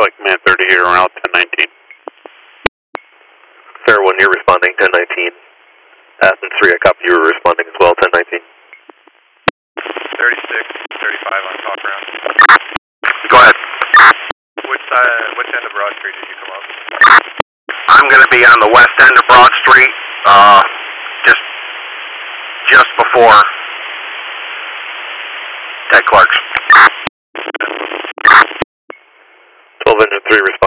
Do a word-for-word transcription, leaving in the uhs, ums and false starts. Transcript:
Charlie Command thirty here, route ten nineteen. Fair one, you're responding, ten nineteen. Athens three, I copy you were responding as well, ten nineteen. thirty-six, thirty-five on talk round. Go ahead. Which side, which end of Broad Street did you come up? I'm going to be on the west end of Broad Street, uh, just, just before Ted Clark's. twelve Engine three